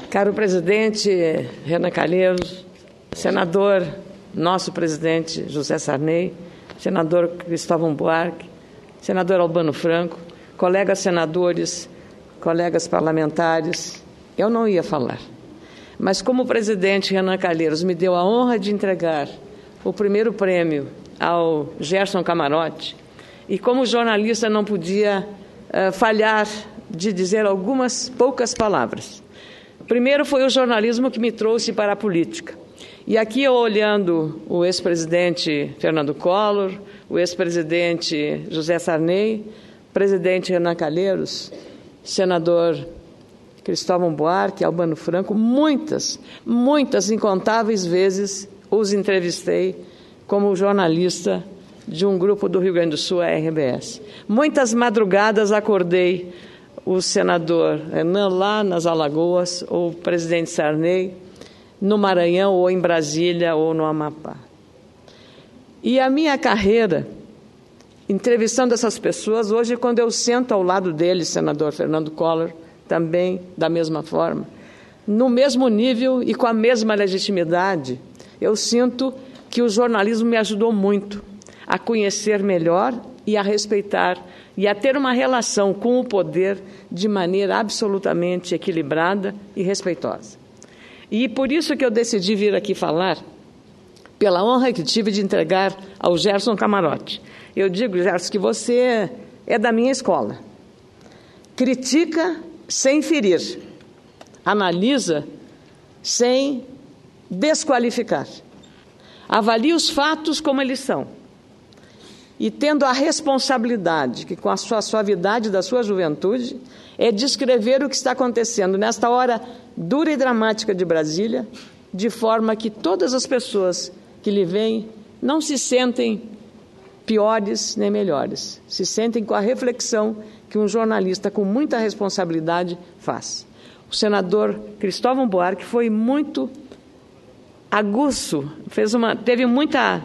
Caro presidente Renan Calheiros, senador, nosso presidente José Sarney, senador Cristóvão Buarque, senador Albano Franco, colegas senadores, colegas parlamentares, eu não ia falar. Mas como o presidente Renan Calheiros me deu a honra de entregar o primeiro prêmio ao Gerson Camarote, e como jornalista não podia falhar de dizer algumas poucas palavras. Primeiro foi o jornalismo que me trouxe para a política. E aqui eu olhando o ex-presidente Fernando Collor, o ex-presidente José Sarney, presidente Renan Calheiros, senador Cristóvão Buarque, Albano Franco, muitas, incontáveis vezes os entrevistei como jornalista de um grupo do Rio Grande do Sul, a RBS. Muitas madrugadas acordei o senador Renan lá nas Alagoas, ou o presidente Sarney, no Maranhão, ou em Brasília, ou no Amapá. E a minha carreira, entrevistando essas pessoas, hoje, quando eu sento ao lado deles, senador Fernando Collor, também da mesma forma, no mesmo nível e com a mesma legitimidade, eu sinto que o jornalismo me ajudou muito a conhecer melhor e a respeitar e a ter uma relação com o poder de maneira absolutamente equilibrada e respeitosa. E por isso que eu decidi vir aqui falar, pela honra que tive de entregar ao Gerson Camarote. Eu digo, Gerson, que você é da minha escola. Critica sem ferir, analisa sem desqualificar, avalia os fatos como eles são, e tendo a responsabilidade, que com a sua suavidade da sua juventude, é descrever o que está acontecendo nesta hora dura e dramática de Brasília, de forma que todas as pessoas que lhe veem não se sentem piores nem melhores, se sentem com a reflexão que um jornalista com muita responsabilidade faz. O senador Cristóvão Buarque foi muito aguço, teve muita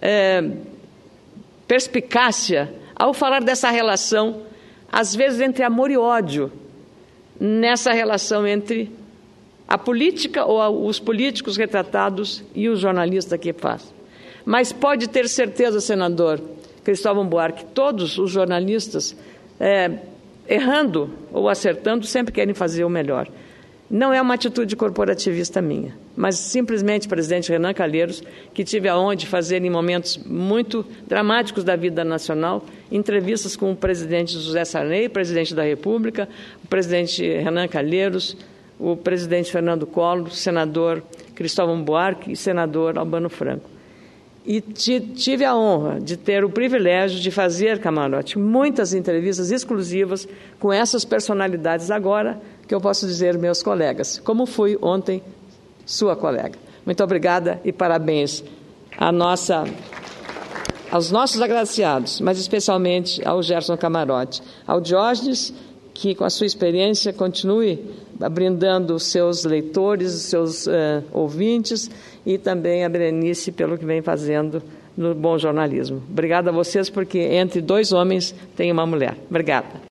perspicácia ao falar dessa relação, às vezes entre amor e ódio, nessa relação entre a política ou os políticos retratados e o jornalista que faz. Mas pode ter certeza, senador Cristóvão Buarque, todos os jornalistas, errando ou acertando, sempre querem fazer o melhor. Não é uma atitude corporativista minha, mas simplesmente, presidente Renan Calheiros, que tive a honra de fazer em momentos muito dramáticos da vida nacional, entrevistas com o presidente José Sarney, presidente da República, o presidente Renan Calheiros, o presidente Fernando Collor, o senador Cristóvão Buarque e senador Albano Franco. E tive a honra de ter o privilégio de fazer, Camarote, muitas entrevistas exclusivas com essas personalidades agora, que eu posso dizer meus colegas, como fui ontem sua colega. Muito obrigada e parabéns aos nossos agraciados, mas especialmente ao Gerson Camarote, ao Diógenes, que com a sua experiência continue brindando os seus leitores, os seus ouvintes, e também a Berenice pelo que vem fazendo no bom jornalismo. Obrigada a vocês, porque entre dois homens tem uma mulher. Obrigada.